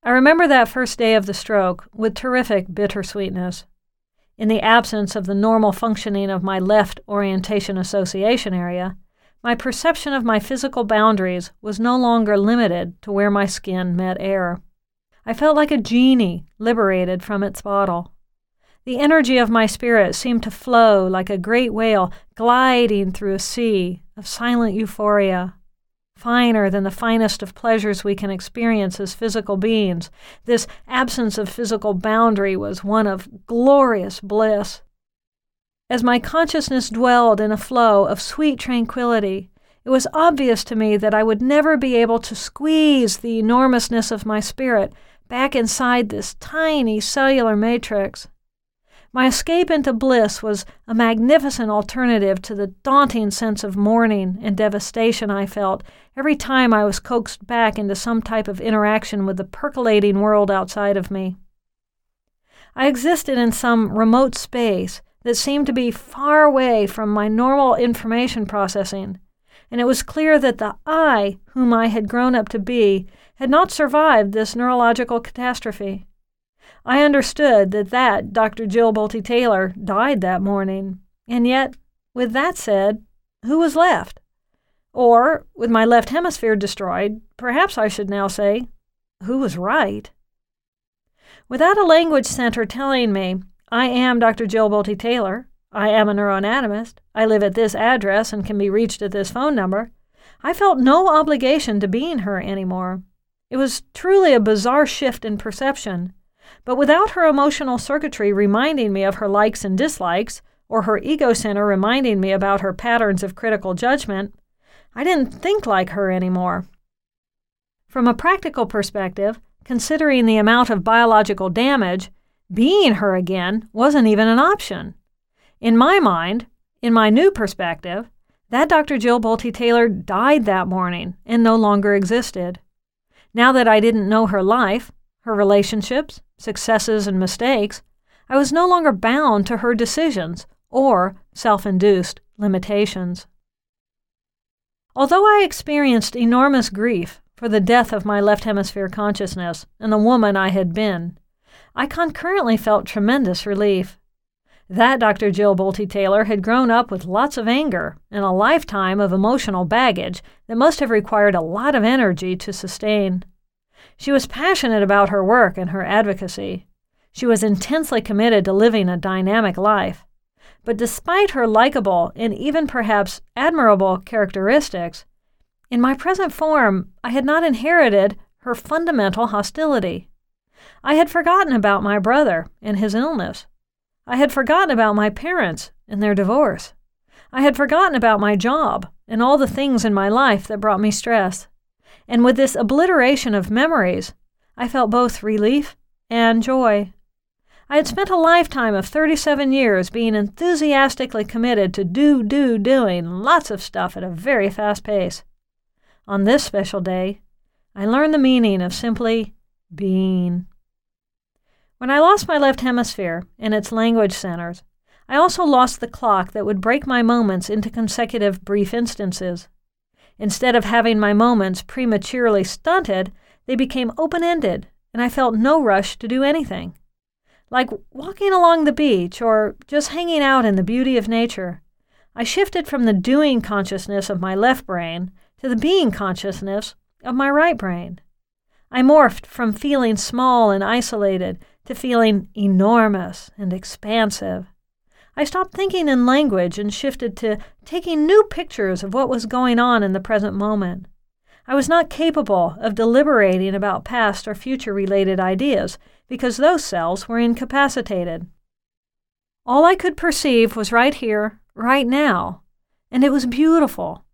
I remember that first day of the stroke with terrific bittersweetness. In the absence of the normal functioning of my left orientation association area, my perception of my physical boundaries was no longer limited to where my skin met air. I felt like a genie liberated from its bottle. The energy of my spirit seemed to flow like a great whale gliding through a sea of silent euphoria. Finer than the finest of pleasures we can experience as physical beings, this absence of physical boundary was one of glorious bliss. As my consciousness dwelled in a flow of sweet tranquility, it was obvious to me that I would never be able to squeeze the enormousness of my spirit back inside this tiny cellular matrix. My escape into bliss was a magnificent alternative to the daunting sense of mourning and devastation I felt every time I was coaxed back into some type of interaction with the percolating world outside of me. I existed in some remote space that seemed to be far away from my normal information processing, and it was clear that the I, whom I had grown up to be, had not survived this neurological catastrophe. I understood that Dr. Jill Bolte Taylor died that morning, and yet, with that said, who was left? Or, with my left hemisphere destroyed, perhaps I should now say, who was right? Without a language center telling me, I am Dr. Jill Bolte Taylor, I am a neuroanatomist, I live at this address and can be reached at this phone number, I felt no obligation to being her anymore. It was truly a bizarre shift in perception. But without her emotional circuitry reminding me of her likes and dislikes, or her ego center reminding me about her patterns of critical judgment, I didn't think like her anymore. From a practical perspective, considering the amount of biological damage, being her again wasn't even an option. In my mind, in my new perspective, that Dr. Jill Bolte Taylor died that morning and no longer existed. Now that I didn't know her life, her relationships, successes, and mistakes, I was no longer bound to her decisions or self-induced limitations. Although I experienced enormous grief for the death of my left hemisphere consciousness and the woman I had been, I concurrently felt tremendous relief. That Dr. Jill Bolte Taylor had grown up with lots of anger and a lifetime of emotional baggage that must have required a lot of energy to sustain. She was passionate about her work and her advocacy. She was intensely committed to living a dynamic life. But despite her likable and even perhaps admirable characteristics, in my present form, I had not inherited her fundamental hostility. I had forgotten about my brother and his illness. I had forgotten about my parents and their divorce. I had forgotten about my job and all the things in my life that brought me stress. And with this obliteration of memories, I felt both relief and joy. I had spent a lifetime of 37 years being enthusiastically committed to doing lots of stuff at a very fast pace. On this special day, I learned the meaning of simply being. When I lost my left hemisphere and its language centers, I also lost the clock that would break my moments into consecutive brief instances. Instead of having my moments prematurely stunted, they became open-ended, and I felt no rush to do anything. Like walking along the beach or just hanging out in the beauty of nature, I shifted from the doing consciousness of my left brain to the being consciousness of my right brain. I morphed from feeling small and isolated to feeling enormous and expansive. I stopped thinking in language and shifted to taking new pictures of what was going on in the present moment. I was not capable of deliberating about past or future-related ideas because those cells were incapacitated. All I could perceive was right here, right now, and it was beautiful.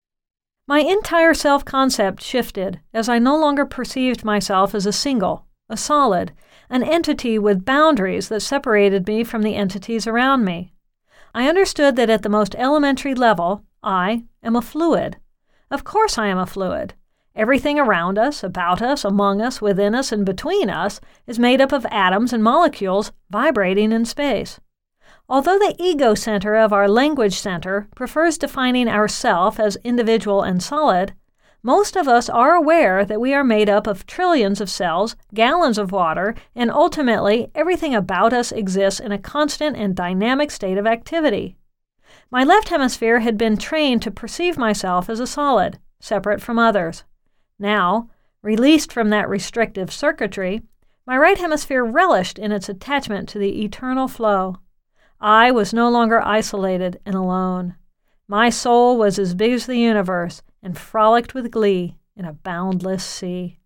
My entire self-concept shifted as I no longer perceived myself as a single, a solid, an entity with boundaries that separated me from the entities around me. I understood that at the most elementary level, I am a fluid. Of course I am a fluid. Everything around us, about us, among us, within us, and between us is made up of atoms and molecules vibrating in space. Although the ego center of our language center prefers defining ourself as individual and solid, Most of us are aware that we are made up of trillions of cells, gallons of water, and ultimately everything about us exists in a constant and dynamic state of activity. My left hemisphere had been trained to perceive myself as a solid, separate from others. Now, released from that restrictive circuitry, my right hemisphere relished in its attachment to the eternal flow. I was no longer isolated and alone. My soul was as big as the universe and frolicked with glee in a boundless sea.